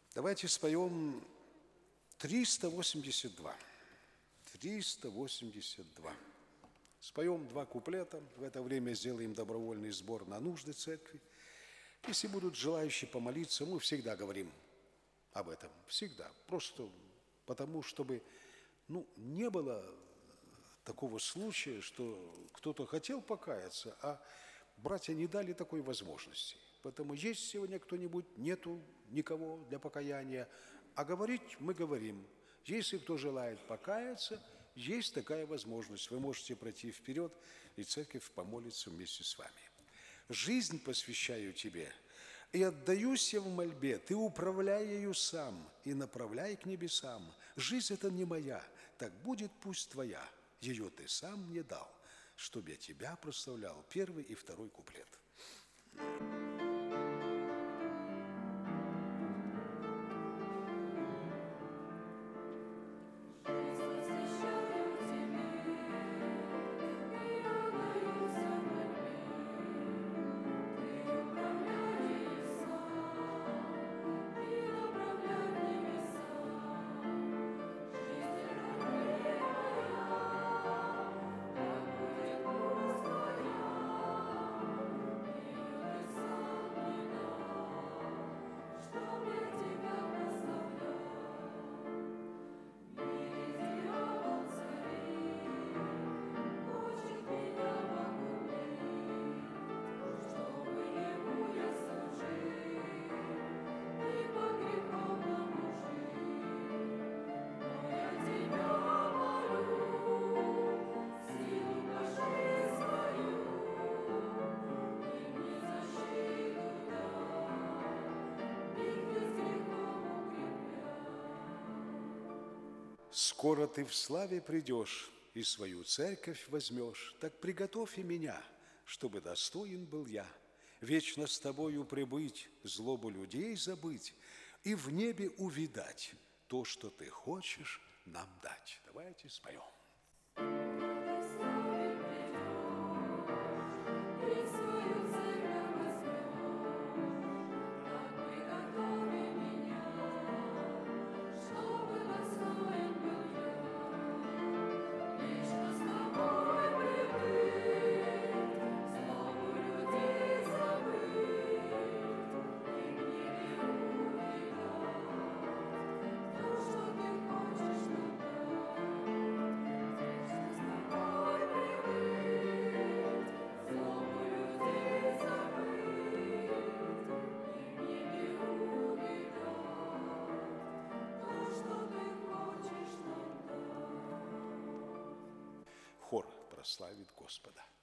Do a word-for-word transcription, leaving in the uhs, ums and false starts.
Давайте споем триста восемьдесят два. триста восемьдесят два. Споем два куплета, в это время сделаем добровольный сбор на нужды церкви. Если будут желающие помолиться, мы всегда говорим об этом, всегда. Просто потому, чтобы ну, не было такого случая, что кто-то хотел покаяться, а братья не дали такой возможности. Поэтому есть сегодня кто-нибудь, нету никого для покаяния, а говорить мы говорим. Если кто желает покаяться, есть такая возможность. Вы можете пройти вперед, и церковь помолится вместе с вами. Жизнь посвящаю тебе, и отдаюсь я в мольбе. Ты управляй ею сам и направляй к небесам. Жизнь эта не моя, так будет пусть твоя. Ее ты сам мне дал, чтобы я тебя прославлял. Первый и второй куплет. Скоро ты в славе придешь и свою церковь возьмешь, так приготовь и меня, чтобы достоин был я вечно с тобою пребыть, злобу людей забыть и в небе увидать то, что ты хочешь нам дать. Давайте споем. Хор прославит Господа.